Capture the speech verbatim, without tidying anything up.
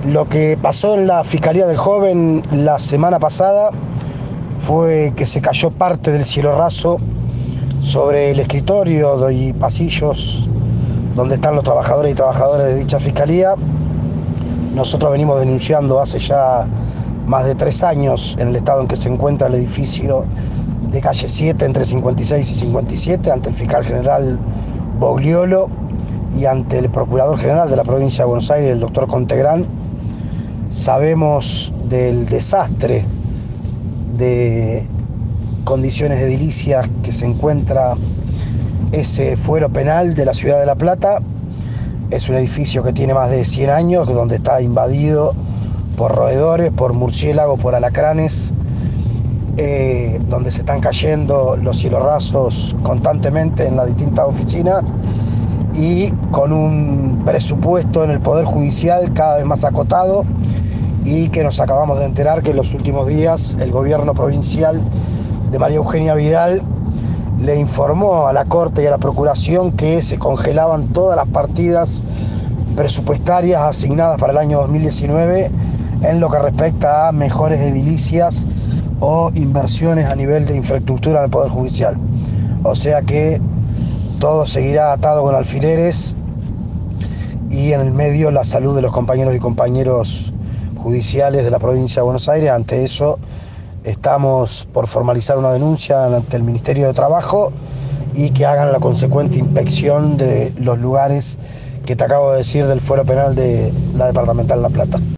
Lo que pasó en la Fiscalía del Joven la semana pasada fue que se cayó parte del cielo raso sobre el escritorio y pasillos donde están los trabajadores y trabajadoras de dicha fiscalía. Nosotros venimos denunciando hace ya más de tres años en el estado en que se encuentra el edificio de calle siete entre cincuenta y seis y cincuenta y siete ante el fiscal general Bogliolo y ante el procurador general de la provincia de Buenos Aires, el doctor Contegrán. Sabemos del desastre de condiciones edilicias que se encuentra ese fuero penal de la ciudad de La Plata. Es un edificio que tiene más de cien años, donde está invadido por roedores, por murciélagos, por alacranes, eh, donde se están cayendo los cielorrasos constantemente en las distintas oficinas y con un presupuesto en el Poder Judicial cada vez más acotado, y que nos acabamos de enterar que en los últimos días el gobierno provincial de María Eugenia Vidal le informó a la Corte y a la Procuración que se congelaban todas las partidas presupuestarias asignadas para el año dos mil diecinueve en lo que respecta a mejores edilicias o inversiones a nivel de infraestructura en el Poder Judicial. O sea que todo seguirá atado con alfileres y en el medio la salud de los compañeros y compañeros judiciales de la provincia de Buenos Aires. Ante eso estamos por formalizar una denuncia ante el Ministerio de Trabajo y que hagan la consecuente inspección de los lugares que te acabo de decir del fuero penal de la departamental La Plata.